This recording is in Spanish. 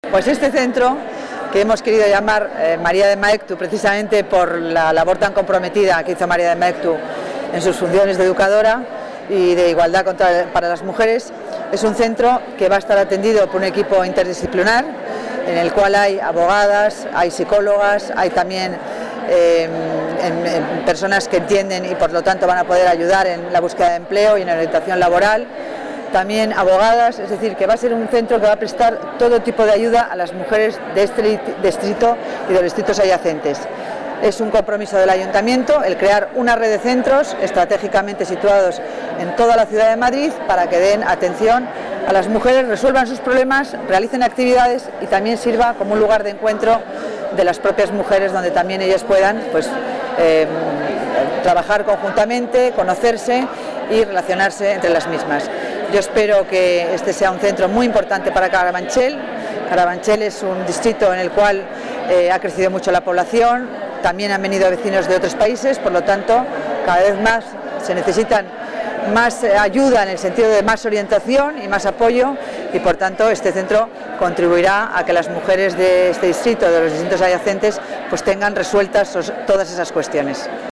Pues este centro, que hemos querido llamar María de Maeztu, precisamente por la labor tan comprometida que hizo María de Maeztu en sus funciones de educadora y de igualdad para las mujeres, es un centro que va a estar atendido por un equipo interdisciplinar en el cual hay abogadas, hay psicólogas, hay también personas que entienden y por lo tanto van a poder ayudar en la búsqueda de empleo y en la orientación laboral, también abogadas, es decir, que va a ser un centro que va a prestar todo tipo de ayuda a las mujeres de este distrito y de los distritos adyacentes. Es un compromiso del Ayuntamiento el crear una red de centros estratégicamente situados en toda la ciudad de Madrid para que den atención a las mujeres, resuelvan sus problemas, realicen actividades y también sirva como un lugar de encuentro de las propias mujeres donde también ellas puedan trabajar conjuntamente, conocerse y relacionarse entre las mismas. Yo espero que este sea un centro muy importante para Carabanchel. Carabanchel es un distrito en el cual ha crecido mucho la población, también han venido vecinos de otros países, por lo tanto, cada vez más se necesitan más ayuda en el sentido de más orientación y más apoyo y por tanto este centro contribuirá a que las mujeres de este distrito, de los distritos adyacentes, pues tengan resueltas todas esas cuestiones.